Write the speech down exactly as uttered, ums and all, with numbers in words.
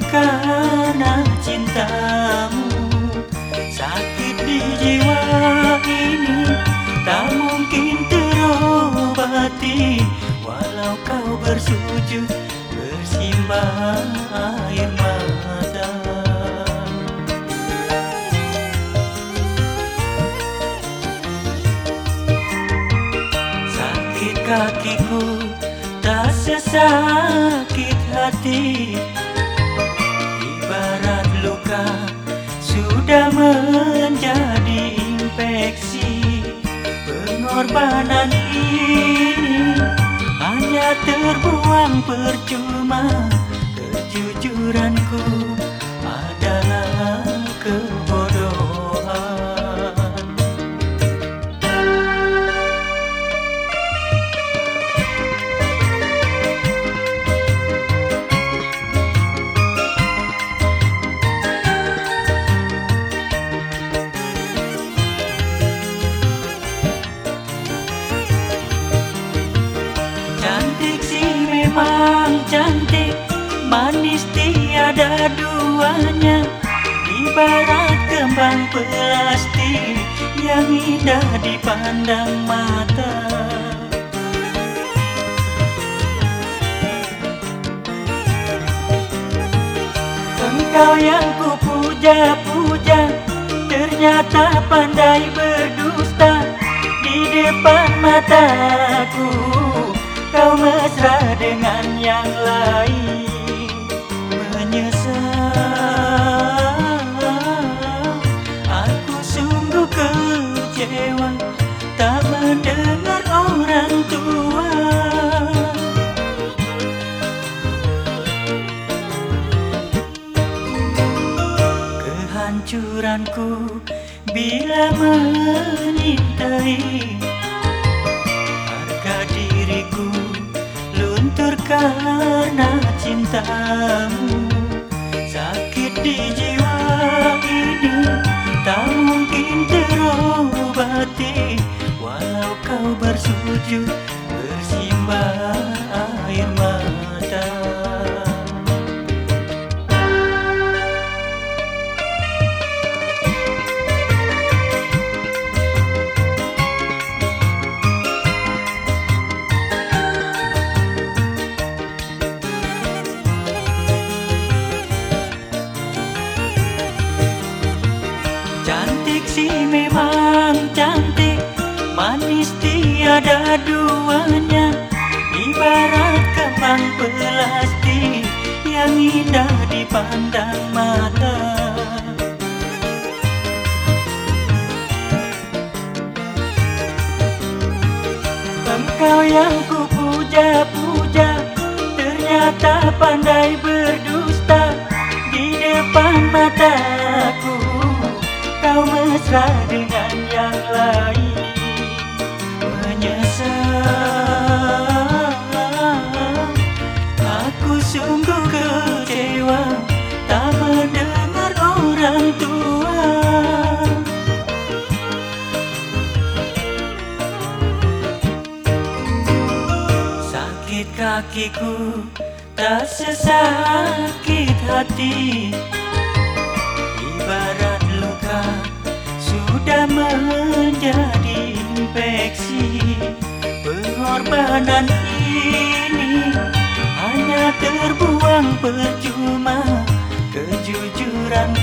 karena cintamu. Sakit di jiwa ini tak mungkin terobati, walau kau bersujud bersimbah air mata. Sakit kakiku tak sesakit hati, ibarat luka sudah menjadi infeksi. Pengorbanan ini hanya terbuang percuma, kejujuranku adalah kebodohan. Cantik sih memang cantik, manis tiada duanya, ibarat kembang plastik yang indah dipandang mata. Engkau yang ku puja-puja ternyata pandai berdusta. Di depan mataku kau mesra dengan yang lain. Menyesal, aku sungguh kecewa tak mendengar orang tua. Kehancuranku bila menyintai, harga diriku luntur karena cintamu. Sakit di jiwa ini tak mungkin terobati, walau kau bersujud bersimbah air mata. Cantik sih memang cantik, manis tiada duanya, ibarat kembang plastik yang indah dipandang mata. Engkau yang ku puja-puja ternyata pandai berdusta. Di depan mataku kau mesra dengan yang lain. Menyesal, aku sungguh kecewa tak mendengar orang tua. Sakit kakiku tak sesakit hati, ibarat luka sudah menjadi infeksi. Pengorbanan ini hanya terbuang percuma, kejujuran